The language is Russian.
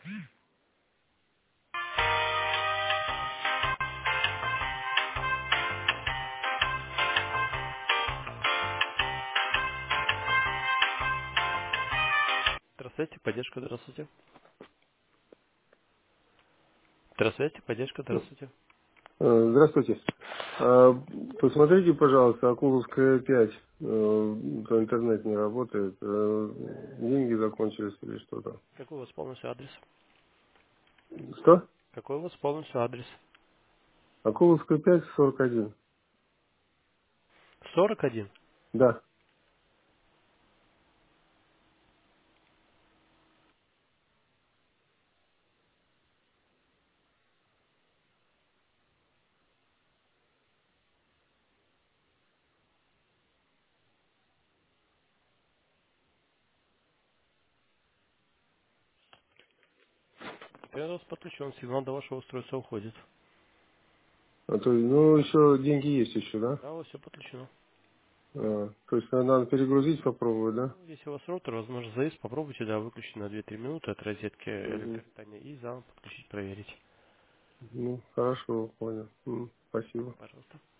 Здравствуйте, поддержка, здравствуйте. Здравствуйте, поддержка, здравствуйте. Здравствуйте. Посмотрите, пожалуйста, Акуловская 5. То интернет не работает. Деньги закончились или что-то. Какой у вас полностью адрес? Что? Какой у вас полностью адрес? Акуловская 5, 41. 41. Да. Я раз подключен, сигнал до вашего устройства уходит. Ну, еще деньги есть еще, да? Да, у вас все подключено. То есть надо перегрузить, попробовать, да? Ну, если у вас роутер, возможно, завис, попробуйте, да, выключить на 2-3 минуты от розетки Мгм. электропитания и заново подключить, проверить. Ну, хорошо, понял. Спасибо. Пожалуйста.